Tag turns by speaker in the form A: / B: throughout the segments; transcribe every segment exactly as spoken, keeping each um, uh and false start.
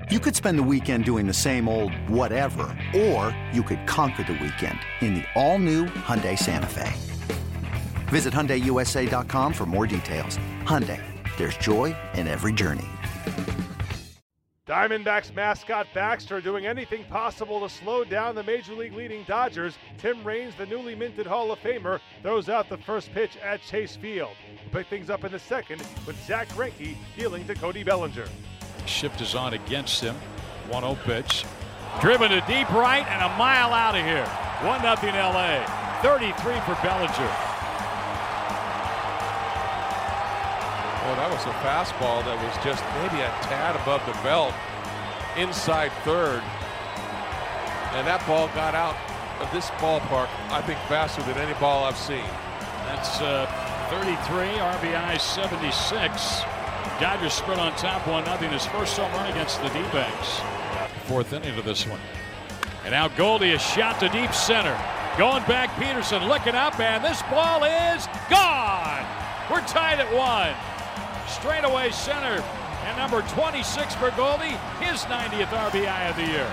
A: You could spend the weekend doing the same old whatever, or you could conquer the weekend in the all-new Hyundai Santa Fe. Visit Hyundai U S A dot com for more details. Hyundai, there's joy in every journey.
B: Diamondbacks mascot Baxter doing anything possible to slow down the Major League leading Dodgers. Tim Raines, the newly minted Hall of Famer, throws out the first pitch at Chase Field. We'll pick things up in the second with Zach Greinke dealing to Cody Bellinger.
C: Shift is on against him. one oh pitch. Driven to deep right and a mile out of here. one nothing L A. thirty-three for Bellinger.
D: Well, that was a fastball that was just maybe a tad above the belt inside third. And that ball got out of this ballpark, I think, faster than any ball I've seen.
C: That's uh, thirty-three, R B I seventy-six. Dodgers spread on top one nothing. His first home run against the D-backs. Fourth inning to this one. And now Goldie, a shot to deep center. Going back, Peterson looking up, and this ball is gone. We're tied at one. Straightaway center. And number twenty-six for Goldie, his ninetieth R B I of the year.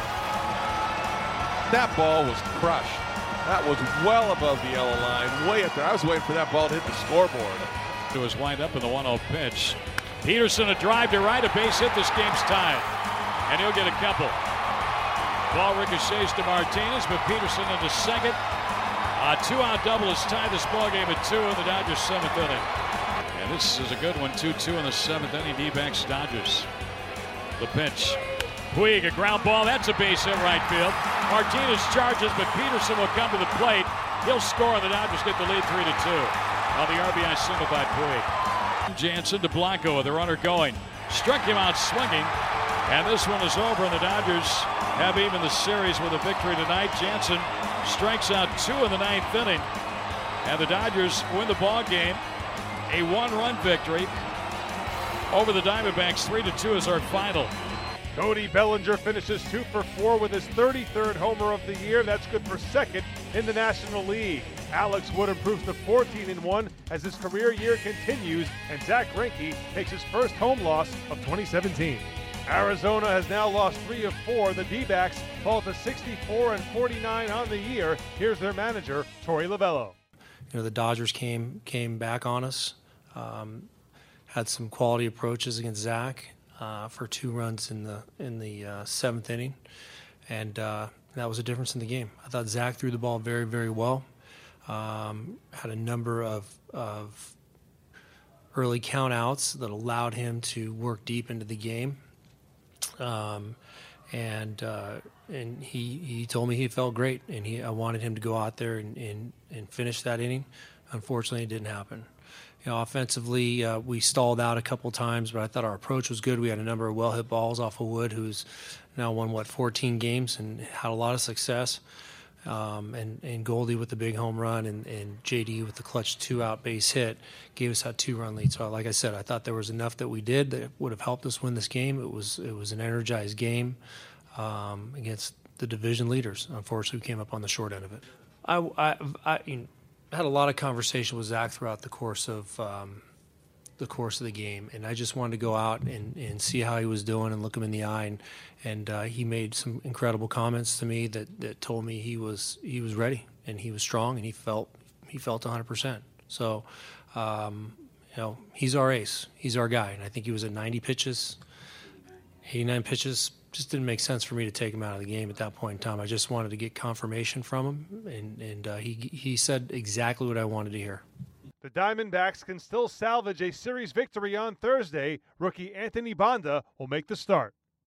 D: That ball was crushed. That was well above the yellow line, way up there. I was waiting for that ball to hit the scoreboard.
C: It was lined up in the one oh pitch. Peterson, a drive to right, a base hit. This game's tied. And he'll get a couple. Ball ricochets to Martinez, but Peterson into second. A two-out double has tied this ball game at two in the Dodgers' seventh inning. And this is a good one, two two in the seventh inning. D-backs Dodgers. The pitch. Puig, a ground ball. That's a base hit right field. Martinez charges, but Peterson will come to the plate. He'll score, and the Dodgers get the lead three to two. On the R B I single by Puig. Jansen to Blanco with the runner going. Struck him out swinging. And this one is over, and the Dodgers have even the series with a victory tonight. Jansen strikes out two in the ninth inning. And the Dodgers win the ball game. A one-run victory over the Diamondbacks. three to two is our final.
B: Cody Bellinger finishes two for four with his thirty-third homer of the year. That's good for second in the National League. Alex Wood improves to fourteen and one as his career year continues, and Zach Greinke takes his first home loss of twenty seventeen. Arizona has now lost three of four. The D-backs fall to sixty-four and forty-nine on the year. Here's their manager, Torey Lovullo.
E: You know, the Dodgers came came back on us, um, had some quality approaches against Zach uh, for two runs in the in the uh, seventh inning, and uh, that was a difference in the game. I thought Zach threw the ball very, very well. Um, had a number of, of early count-outs that allowed him to work deep into the game. Um, and uh, and he, he told me he felt great, and he I wanted him to go out there and, and, and finish that inning. Unfortunately, it didn't happen. You know, offensively, uh, we stalled out a couple times, but I thought our approach was good. We had a number of well-hit balls off of Wood, who's now won, what, fourteen games and had a lot of success. Um, and, and Goldie with the big home run and, and J D with the clutch two-out base hit gave us that two-run lead. So, like I said, I thought there was enough that we did that would have helped us win this game. It was it was an energized game um, against the division leaders. Unfortunately, we came up on the short end of it. I, I, I you know, had a lot of conversation with Zach throughout the course of um, the course of the game, and I just wanted to go out and, and see how he was doing and look him in the eye. And, and uh, he made some incredible comments to me that, that told me he was he was ready and he was strong and he felt he felt one hundred percent. So, um, you know, he's our ace. He's our guy, and I think he was at ninety pitches, eighty-nine pitches. Just didn't make sense for me to take him out of the game at that point in time. I just wanted to get confirmation from him, and and uh, he he said exactly what I wanted to hear.
B: The Diamondbacks can still salvage a series victory on Thursday. Rookie Anthony Banda will make the start.